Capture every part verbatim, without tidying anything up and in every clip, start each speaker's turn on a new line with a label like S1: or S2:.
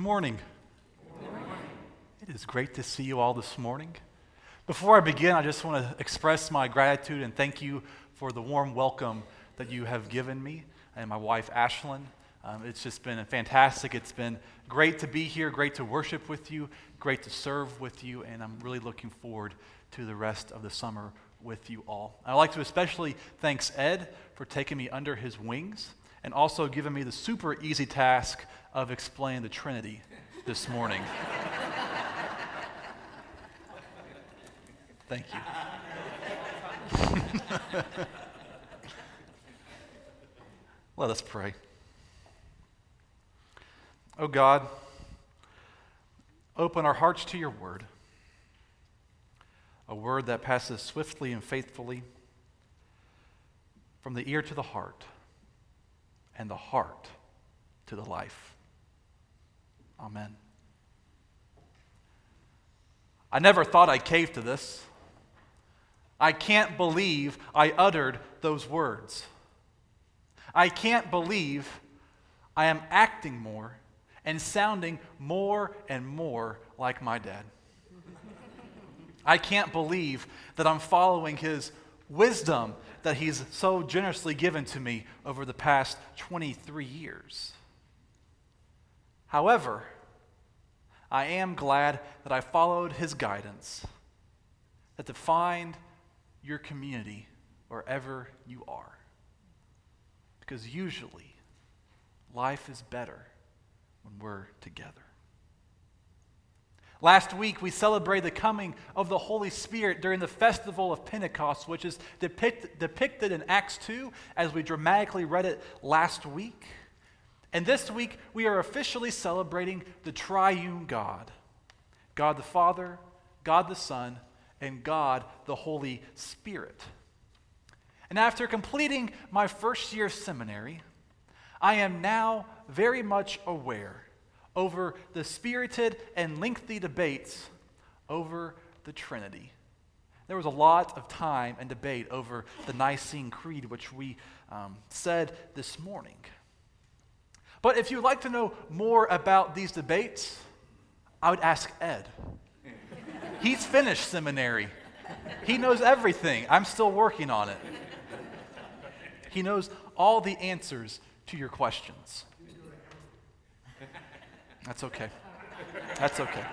S1: morning. Good morning. It is great to see you all this morning. Before I begin, I just want to express my gratitude and thank you for the warm welcome that you have given me and my wife, Ashlyn. Um, it's just been fantastic. It's been great to be here, great to worship with you, great to serve with you, and I'm really looking forward to the rest of the summer with you all. I'd like to especially thank Ed for taking me under his wings and also giving me the super easy task of explaining the Trinity this morning. Thank you. Let us pray. Oh God, open our hearts to your word, a word that passes swiftly and faithfully from the ear to the heart and the heart to the life. Amen. I never thought I'd cave to this. I can't believe I uttered those words. I can't believe I am acting more and sounding more and more like my dad. I can't believe that I'm following his wisdom that he's so generously given to me over the past twenty-three years. However, I am glad that I followed his guidance, that to find your community wherever you are. Because usually, life is better when we're together. Last week, we celebrated the coming of the Holy Spirit during the festival of Pentecost, which is depict, depicted in Acts two, as we dramatically read it last week. And this week, we are officially celebrating the triune God, God the Father, God the Son, and God the Holy Spirit. And after completing my first year of seminary, I am now very much aware over the spirited and lengthy debates over the Trinity. There was a lot of time and debate over the Nicene Creed, which we um, said this morning. But if you'd like to know more about these debates, I would ask Ed. He's finished seminary. He knows everything. I'm still working on it. He knows all the answers to your questions. That's okay. That's okay.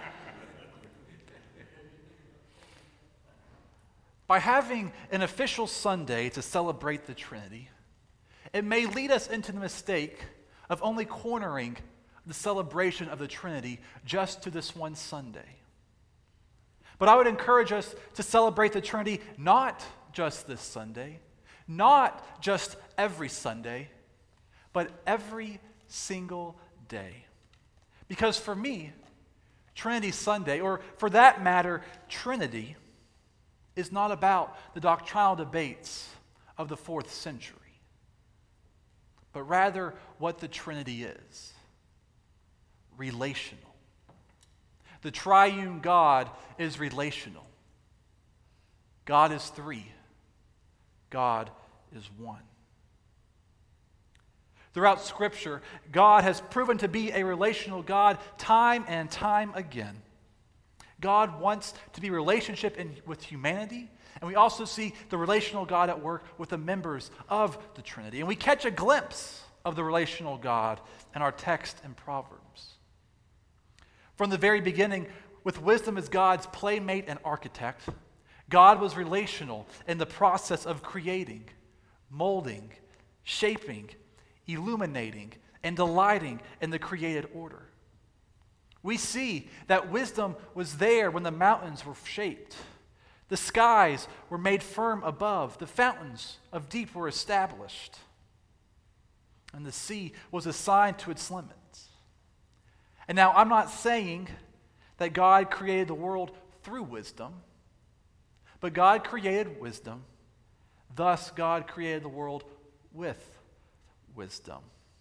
S1: By having an official Sunday to celebrate the Trinity, it may lead us into the mistake of only cornering the celebration of the Trinity just to this one Sunday. But I would encourage us to celebrate the Trinity not just this Sunday, not just every Sunday, but every single day. Because for me, Trinity Sunday, or for that matter, Trinity, is not about the doctrinal debates of the fourth century, but rather what the Trinity is: relational. The triune God is relational. God is three. God is one. Throughout Scripture, God has proven to be a relational God time and time again. God wants to be relationship in, with humanity, and we also see the relational God at work with the members of the Trinity. And we catch a glimpse of the relational God in our text in Proverbs. From the very beginning, with wisdom as God's playmate and architect, God was relational in the process of creating, molding, shaping, illuminating, and delighting in the created order. We see that wisdom was there when the mountains were shaped. The skies were made firm above. The fountains of deep were established. And the sea was assigned to its limits. And now, I'm not saying that God created the world through wisdom, but God created wisdom. Thus, God created the world with wisdom.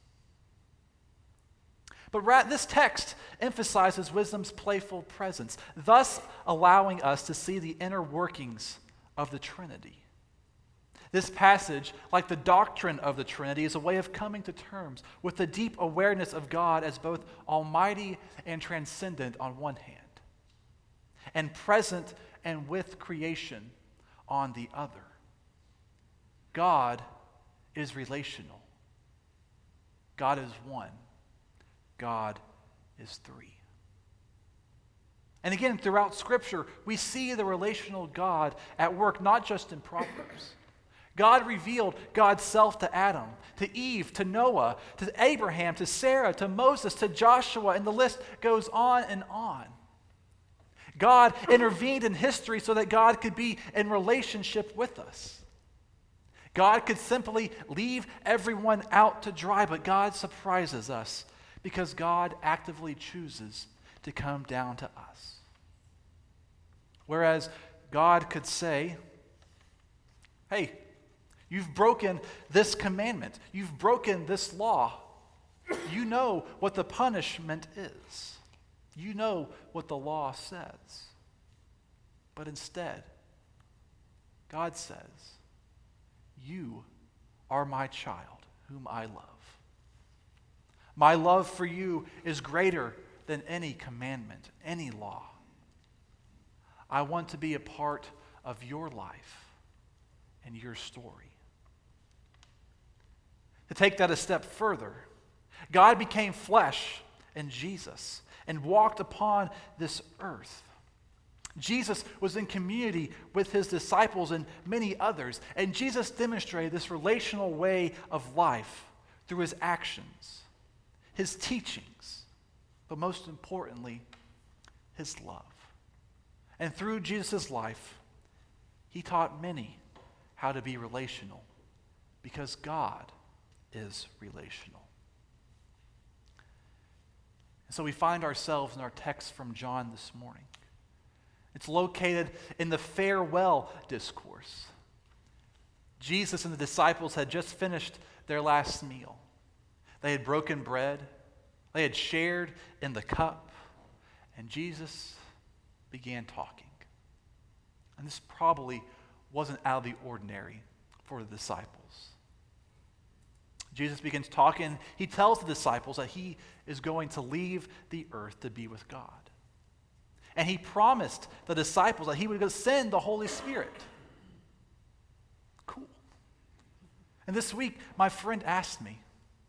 S1: But ra- this text emphasizes wisdom's playful presence, thus allowing us to see the inner workings of the Trinity. This passage, like the doctrine of the Trinity, is a way of coming to terms with the deep awareness of God as both almighty and transcendent on one hand, and present and with creation on the other. God is relational. God is one. God is three. And again, throughout Scripture, we see the relational God at work, not just in Proverbs. God revealed God's self to Adam, to Eve, to Noah, to Abraham, to Sarah, to Moses, to Joshua, and the list goes on and on. God intervened in history so that God could be in relationship with us. God could simply leave everyone out to dry, but God surprises us because God actively chooses to come down to us. Whereas God could say, hey, you've broken this commandment. You've broken this law. You know what the punishment is. You know what the law says. But instead, God says, you are my child, whom I love. My love for you is greater than any commandment, any law. I want to be a part of your life and your story. To take that a step further, God became flesh in Jesus and walked upon this earth. Jesus was in community with his disciples and many others, and Jesus demonstrated this relational way of life through his actions, his teachings, but most importantly, his love. And through Jesus' life, he taught many how to be relational because God is relational. And so we find ourselves in our text from John this morning. It's located in the farewell discourse. Jesus and the disciples had just finished their last meal. They had broken bread. They had shared in the cup. And Jesus began talking. And this probably wasn't out of the ordinary for the disciples. Jesus begins talking. He tells the disciples that he is going to leave the earth to be with God. And he promised the disciples that he would send the Holy Spirit. Cool. And this week, my friend asked me,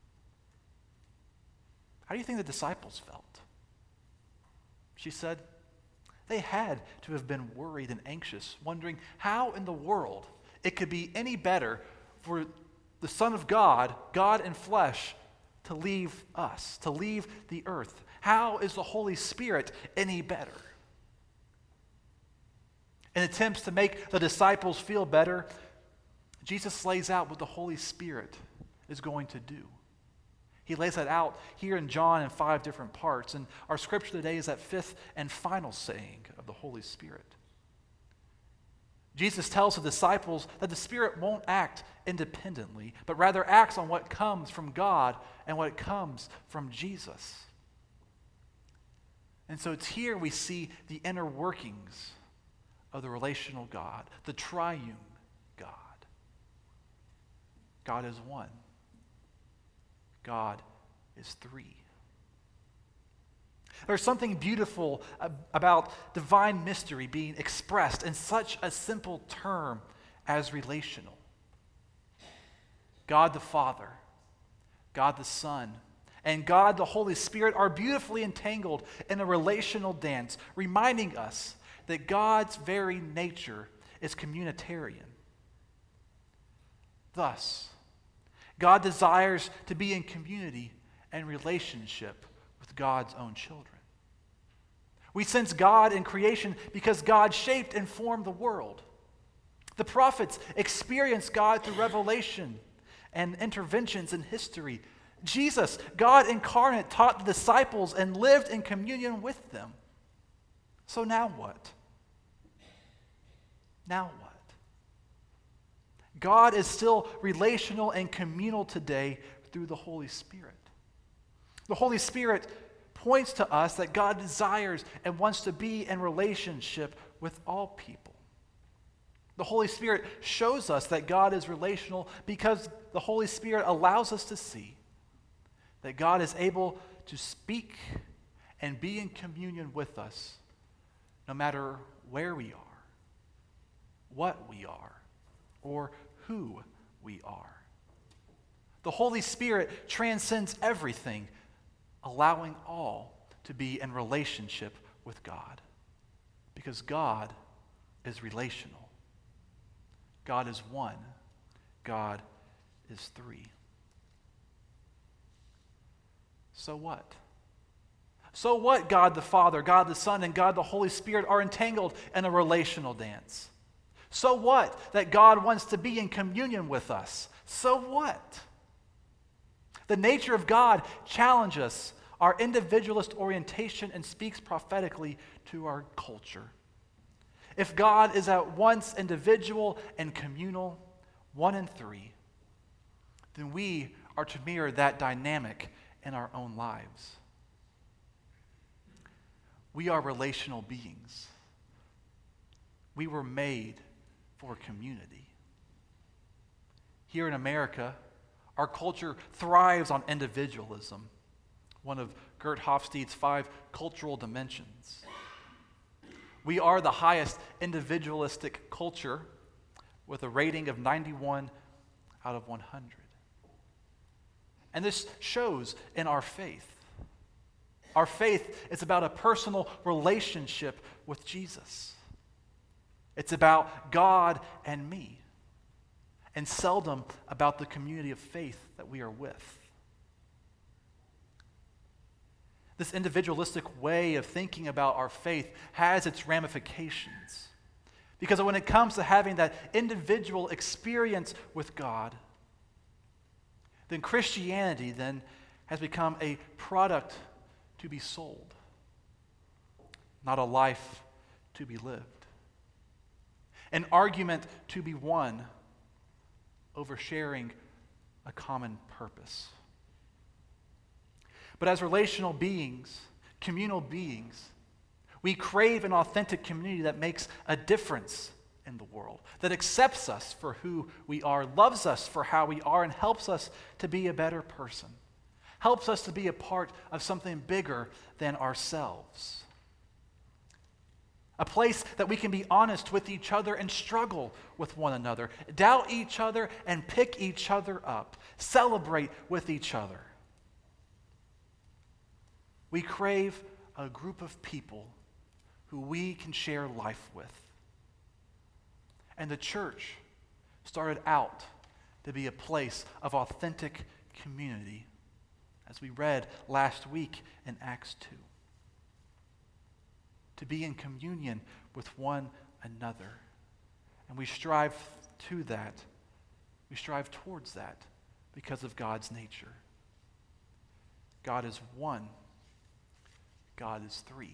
S1: how do you think the disciples felt? She said, they had to have been worried and anxious, wondering how in the world it could be any better for the Son of God, God in flesh, to leave us, to leave the earth. How is the Holy Spirit any better? In attempts to make the disciples feel better, Jesus lays out what the Holy Spirit is going to do. He lays that out here in John in five different parts, and our scripture today is that fifth and final saying of the Holy Spirit. Jesus tells the disciples that the Spirit won't act independently, but rather acts on what comes from God and what comes from Jesus. And so it's here we see the inner workings of the relational God, the triune God. God is one. God is three. There's something beautiful about divine mystery being expressed in such a simple term as relational. God the Father, God the Son, and God the Holy Spirit are beautifully entangled in a relational dance, reminding us that God's very nature is communitarian. Thus, God desires to be in community and relationship with God's own children. We sense God in creation because God shaped and formed the world. The prophets experienced God through revelation and interventions in history. Jesus, God incarnate, taught the disciples and lived in communion with them. So now what? Now what? God is still relational and communal today through the Holy Spirit. The Holy Spirit points to us that God desires and wants to be in relationship with all people. The The Holy Spirit shows us that God is relational because the Holy Spirit allows us to see that God is able to speak and be in communion with us no matter where we are, what we are, or who we are. The Holy Spirit transcends everything, allowing all to be in relationship with God. Because God is relational. God is one. God is three. So what? So what God the Father, God the Son, and God the Holy Spirit are entangled in a relational dance? So what that God wants to be in communion with us? So what? The nature of God challenges our individualist orientation and speaks prophetically to our culture. If God is at once individual and communal, one and three, then we are to mirror that dynamic in our own lives. We are relational beings. We were made for community. Here in America, our culture thrives on individualism, one of Gert Hofstede's five cultural dimensions. We are the highest individualistic culture with a rating of ninety-one out of one hundred. And this shows in our faith. Our faith is about a personal relationship with Jesus. It's about God and me, and seldom about the community of faith that we are with. This individualistic way of thinking about our faith has its ramifications. Because when it comes to having that individual experience with God, then Christianity then has become a product to be sold, not a life to be lived. An argument to be won over sharing a common purpose. But as relational beings, communal beings, we crave an authentic community that makes a difference in the world, that accepts us for who we are, loves us for how we are, and helps us to be a better person, helps us to be a part of something bigger than ourselves. A place that we can be honest with each other and struggle with one another, doubt each other and pick each other up, celebrate with each other. We crave a group of people who we can share life with. And the church started out to be a place of authentic community, as we read last week in Acts two. To be in communion with one another. And we strive to that. We strive towards that because of God's nature. God is one. God is three.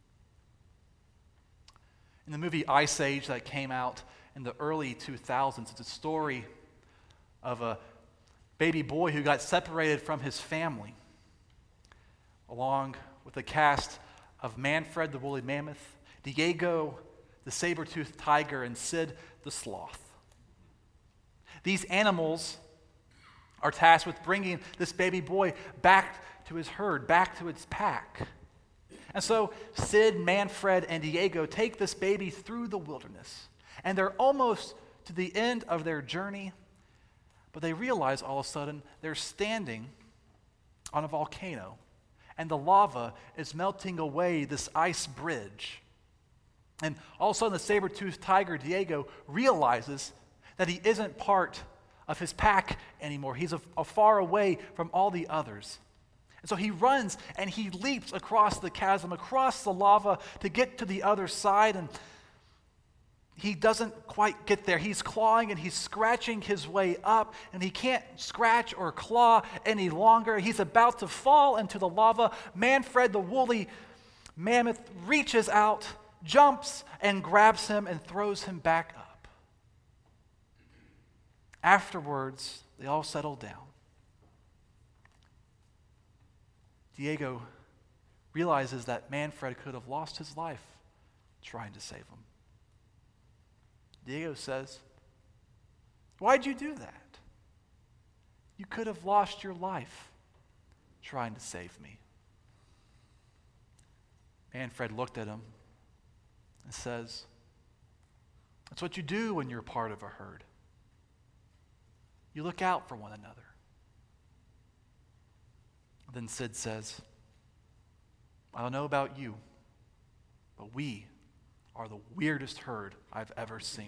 S1: In the movie Ice Age that came out in the early two thousands, it's a story of a baby boy who got separated from his family, along with a cast of Manfred the woolly mammoth, Diego the saber-toothed tiger, and Sid the sloth. These animals are tasked with bringing this baby boy back to his herd, back to its pack. And so Sid, Manfred, and Diego take this baby through the wilderness, and they're almost to the end of their journey, but they realize all of a sudden they're standing on a volcano, and the lava is melting away this ice bridge. And all of a sudden the saber-toothed tiger, Diego, realizes that he isn't part of his pack anymore. He's a, a far away from all the others. And so he runs and he leaps across the chasm, across the lava to get to the other side, and he doesn't quite get there. He's clawing and he's scratching his way up, and he can't scratch or claw any longer. He's about to fall into the lava. Manfred, the woolly mammoth, reaches out, jumps, and grabs him and throws him back up. Afterwards, they all settle down. Diego realizes that Manfred could have lost his life trying to save him. Diego says, why'd you do that? You could have lost your life trying to save me. Manfred looked at him and says, that's what you do when you're part of a herd. You look out for one another. Then Sid says, I don't know about you, but we are the weirdest herd I've ever seen.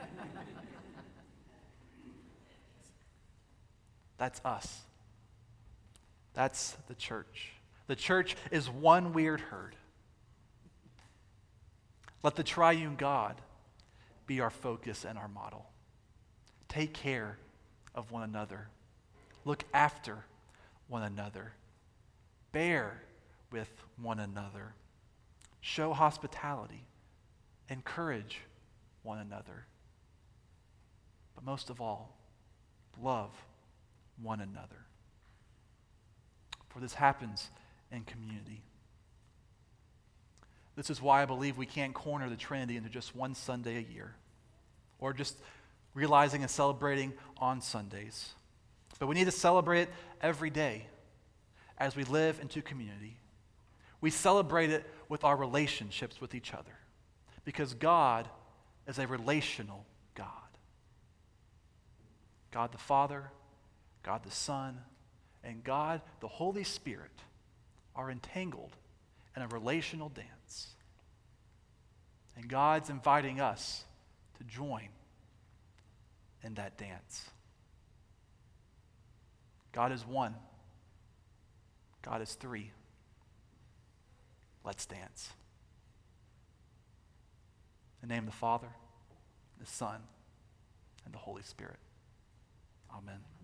S1: That's us. That's the church. The church is one weird herd. Let the triune God be our focus and our model. Take care of one another. Look after one another. Bear with one another. Show hospitality. Encourage one another. But most of all, love one another. For this happens in community. This is why I believe we can't corner the Trinity into just one Sunday a year, or just realizing and celebrating on Sundays. But we need to celebrate it every day as we live into community. We celebrate it with our relationships with each other, because God is a relational God. God the Father, God the Son, and God the Holy Spirit are entangled in a relational dance. And God's inviting us to join in that dance. God is one. God is three. Let's dance. In the name of the Father, the Son, and the Holy Spirit. Amen.